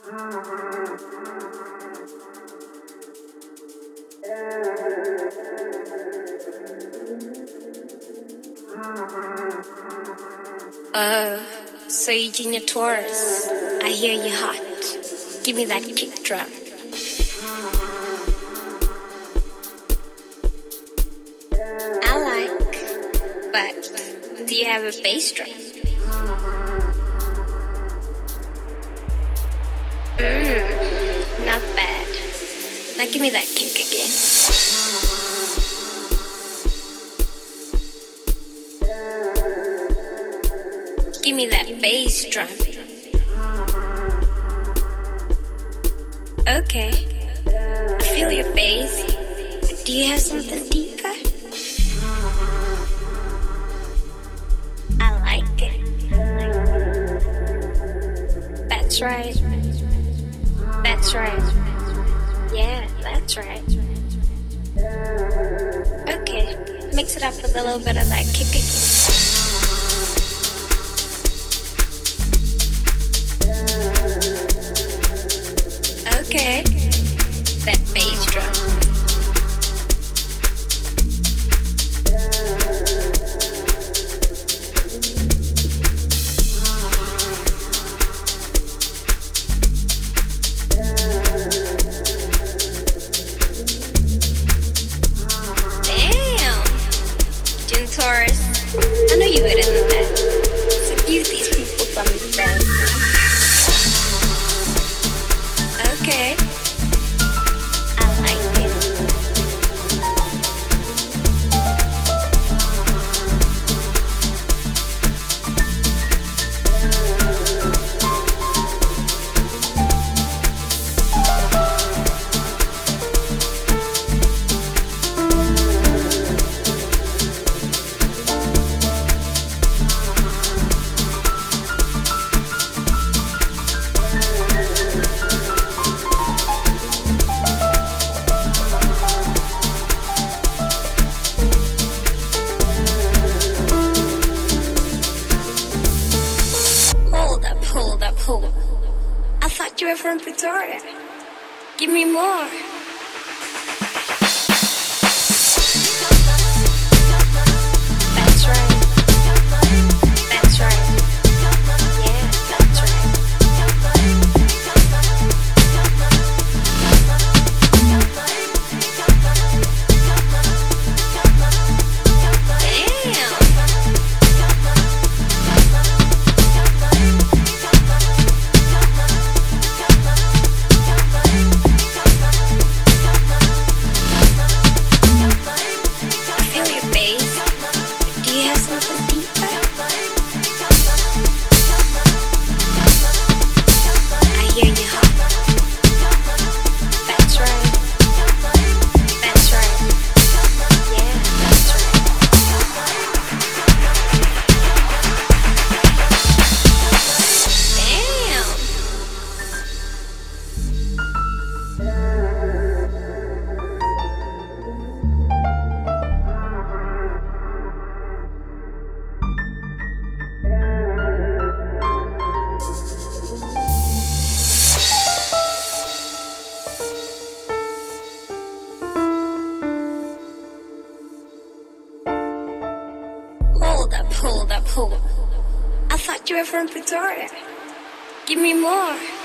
Oh, so you Junior Taurus. I hear you hot. Give me that kick drum. I like, but do you have a bass drum? Not bad. Now give me that kick again. Give me that bass drum. Okay, I feel your bass. Do you have something deeper? I like it. That's right. That's right. Yeah, that's right. Okay, mix it up with a little bit of that kick again. Okay, that bass drum. Damn, Jim Taurus, I know you wouldn't know that. Seduce these people from the bed. Okay, I like it. Hold up. I thought you were from Pretoria. Give me more. That's right. That's right. Yeah, that's right. Hold up. I thought you were from Pretoria. Give me more.